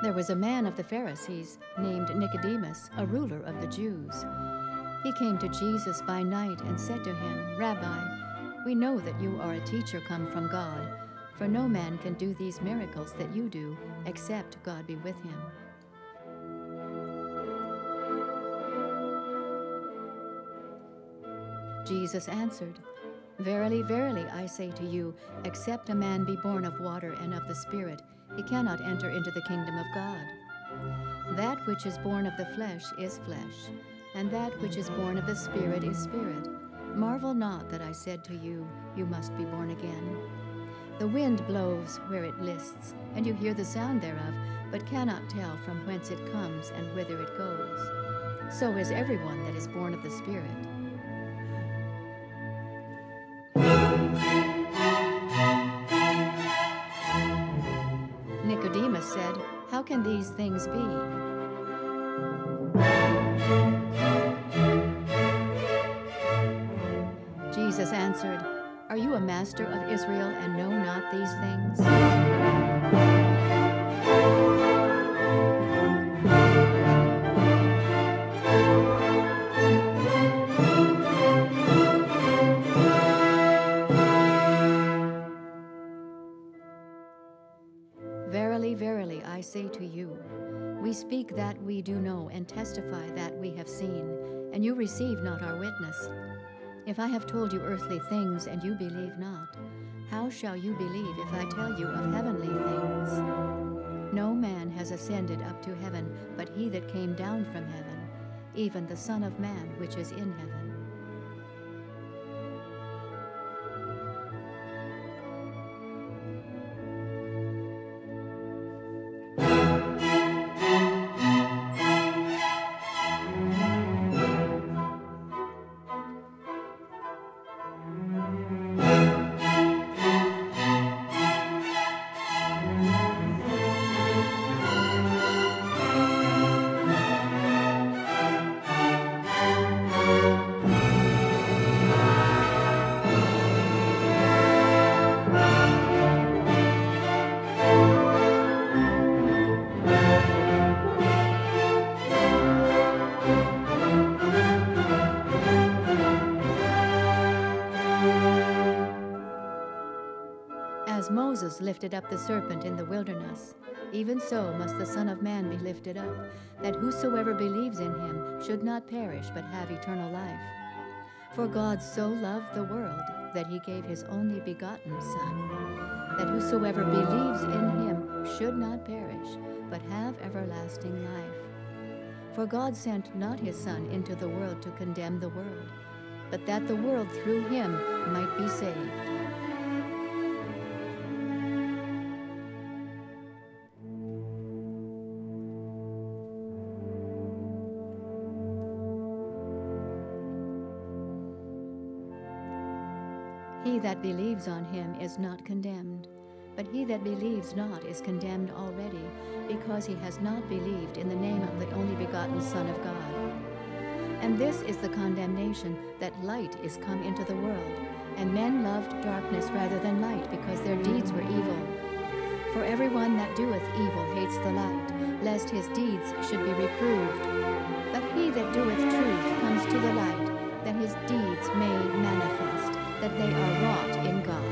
There was a man of the Pharisees named Nicodemus, a ruler of the Jews. He came to Jesus by night and said to him, "Rabbi, we know that you are a teacher come from God, for no man can do these miracles that you do except God be with him." Jesus answered, "Verily, verily, I say to you, except a man be born of water and of the Spirit, he cannot enter into the kingdom of God. That which is born of the flesh is flesh, and that which is born of the Spirit is spirit. Marvel not that I said to you, you must be born again. The wind blows where it lists, and you hear the sound thereof, but cannot tell from whence it comes and whither it goes. So is everyone that is born of the Spirit." Nicodemus said, "How can these things be?" Jesus answered, "Are you a master of Israel and know not these things?" Verily, verily, I say to you, we speak that we do know and testify that we have seen, and you receive not our witness. If I have told you earthly things and you believe not, how shall you believe if I tell you of heavenly things? No man has ascended up to heaven but he that came down from heaven, even the Son of Man which is in heaven. As Moses lifted up the serpent in the wilderness, even so must the Son of Man be lifted up, that whosoever believes in him should not perish but have eternal life. For God so loved the world that he gave his only begotten Son, that whosoever believes in him should not perish but have everlasting life. For God sent not his Son into the world to condemn the world, but that the world through him might be saved. He that believes on him is not condemned, but he that believes not is condemned already, because he has not believed in the name of the only begotten Son of God. And this is the condemnation, that light is come into the world, and men loved darkness rather than light, because their deeds were evil. For everyone that doeth evil hates the light, lest his deeds should be reproved. But he that doeth truth comes to the light, that his deeds may manifest, that they are wrought in God.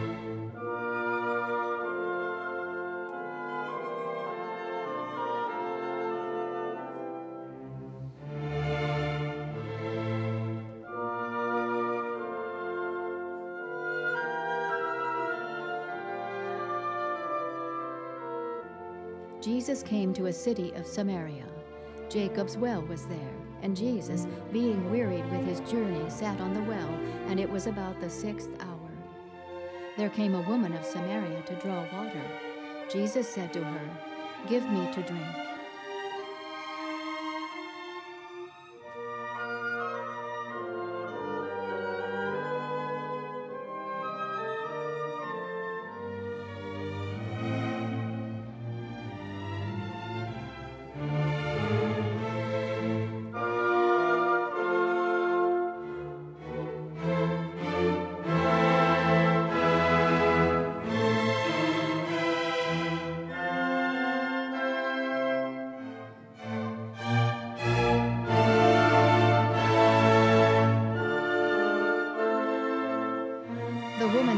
Jesus came to a city of Samaria. Jacob's well was there, and Jesus, being wearied with his journey, sat on the well, and it was about the 6th hour. There came a woman of Samaria to draw water. Jesus said to her, "Give me to drink."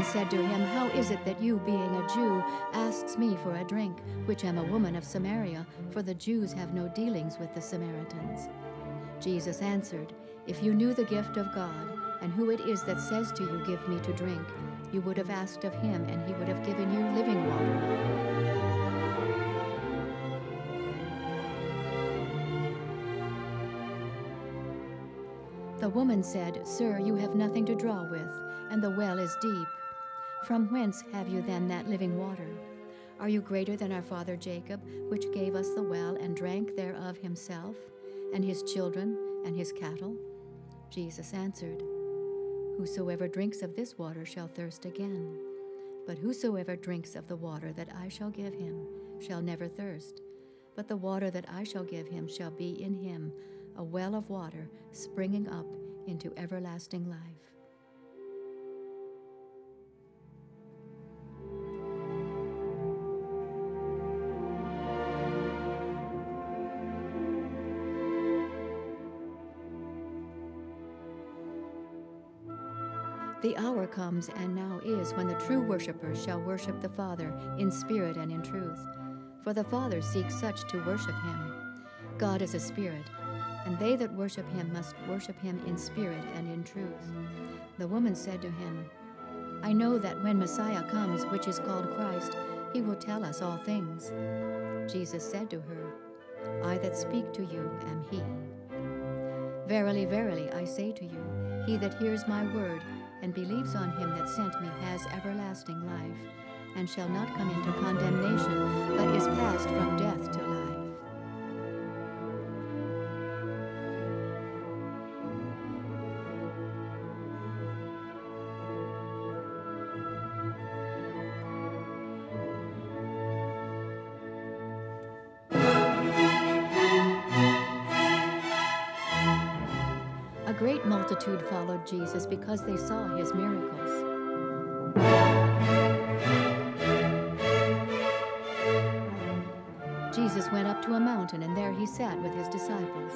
said to him, How is it that you, being a Jew, asks me for a drink, which am a woman of Samaria? For the Jews have no dealings with the Samaritans. Jesus answered, If you knew the gift of God, and who it is that says to you, Give me to drink, you would have asked of him, and he would have given you living water. The woman said, Sir, you have nothing to draw with, and the well is deep. From whence have you then that living water? Are you greater than our father Jacob, which gave us the well and drank thereof himself, and his children, and his cattle? Jesus answered, Whosoever drinks of this water shall thirst again. But whosoever drinks of the water that I shall give him shall never thirst. But the water that I shall give him shall be in him a well of water springing up into everlasting life. The hour comes, and now is, when the true worshipers shall worship the Father in spirit and in truth. For the Father seeks such to worship him. God is a spirit, and they that worship him must worship him in spirit and in truth. The woman said to him, I know that when Messiah comes, which is called Christ, he will tell us all things. Jesus said to her, I that speak to you am he. Verily, verily, I say to you, he that hears my word and believes on him that sent me has everlasting life, and shall not come into condemnation, but is passed from death to life. A great multitude followed Jesus because they saw his miracles. Jesus went up to a mountain, and there he sat with his disciples.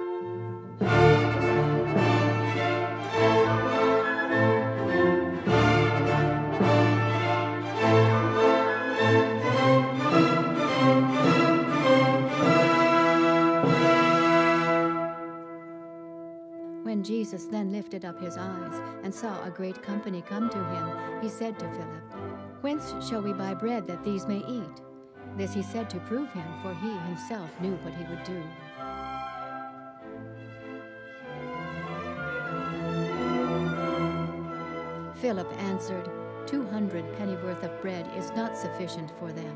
When Jesus then lifted up his eyes and saw a great company come to him, he said to Philip, Whence shall we buy bread that these may eat? This he said to prove him, for he himself knew what he would do. Philip answered, 200 pennyworth of bread is not sufficient for them.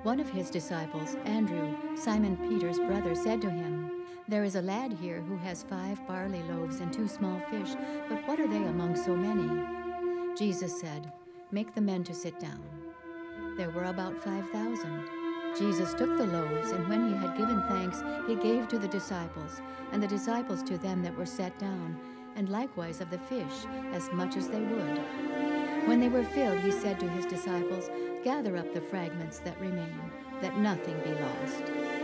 One of his disciples, Andrew, Simon Peter's brother, said to him, "There is a lad here who has 5 barley loaves and 2 small fish, but what are they among so many?" Jesus said, "Make the men to sit down." There were about 5,000. Jesus took the loaves, and when he had given thanks, he gave to the disciples, and the disciples to them that were set down, and likewise of the fish, as much as they would. When they were filled, he said to his disciples, "Gather up the fragments that remain, that nothing be lost."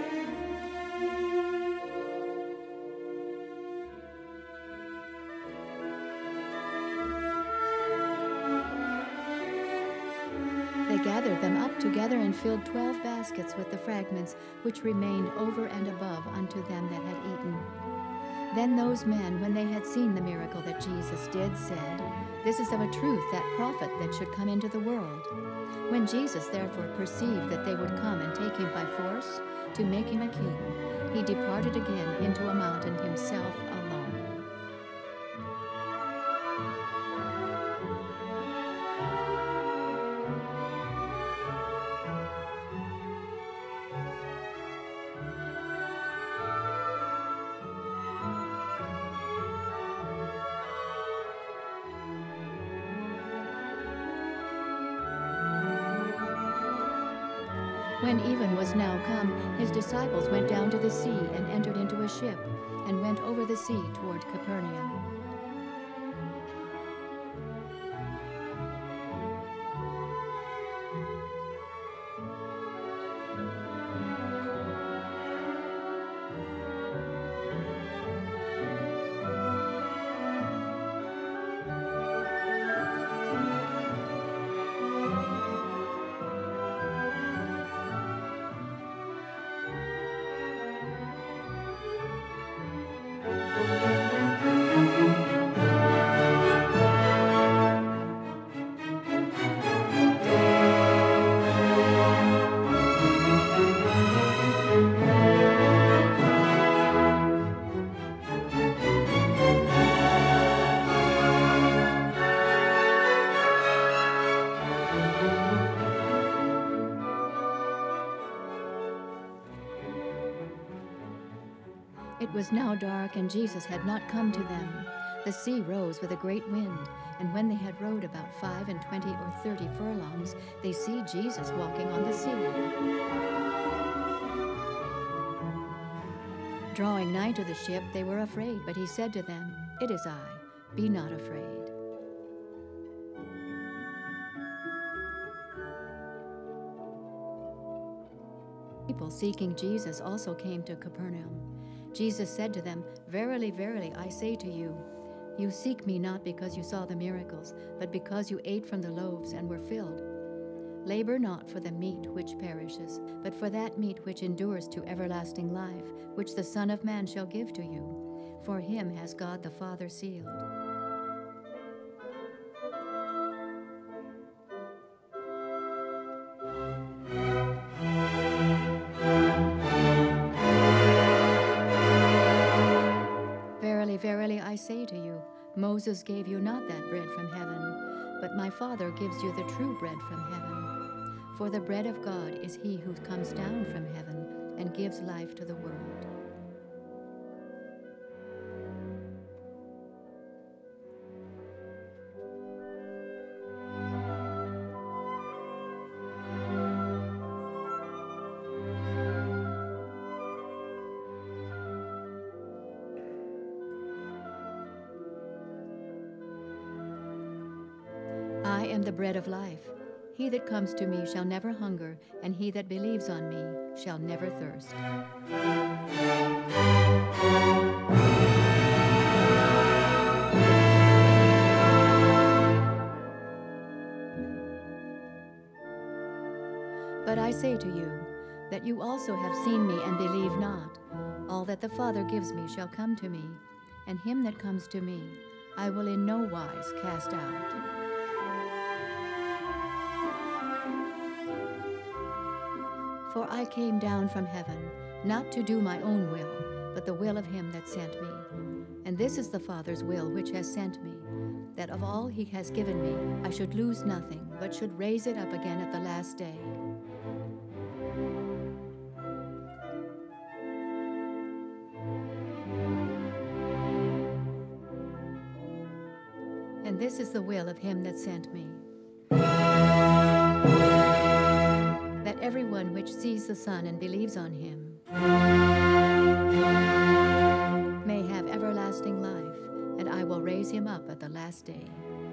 They gathered them up together and filled 12 baskets with the fragments which remained over and above unto them that had eaten. Then those men, when they had seen the miracle that Jesus did, said, "This is of a truth that prophet that should come into the world." When Jesus therefore perceived that they would come and take him by force to make him a king, he departed again into a mountain himself alone. When even was now come, his disciples went down to the sea and entered into a ship, and went over the sea toward Capernaum. It was now dark, and Jesus had not come to them. The sea rose with a great wind, and when they had rowed about 25 or 30 furlongs, they see Jesus walking on the sea. Drawing nigh to the ship, they were afraid, but he said to them, "It is I, be not afraid." People seeking Jesus also came to Capernaum. Jesus said to them, "Verily, verily, I say to you, you seek me not because you saw the miracles, but because you ate from the loaves and were filled. Labor not for the meat which perishes, but for that meat which endures to everlasting life, which the Son of Man shall give to you. For him has God the Father sealed." Verily, I say to you, Moses gave you not that bread from heaven, but my Father gives you the true bread from heaven. For the bread of God is he who comes down from heaven and gives life to the world. I am the bread of life. He that comes to me shall never hunger, and he that believes on me shall never thirst. But I say to you, that you also have seen me and believe not. All that the Father gives me shall come to me, and him that comes to me I will in no wise cast out. For I came down from heaven, not to do my own will, but the will of him that sent me. And this is the Father's will which has sent me, that of all he has given me I should lose nothing, but should raise it up again at the last day. And this is the will of him that sent me, that everyone which sees the Son and believes on him may have everlasting life, and I will raise him up at the last day.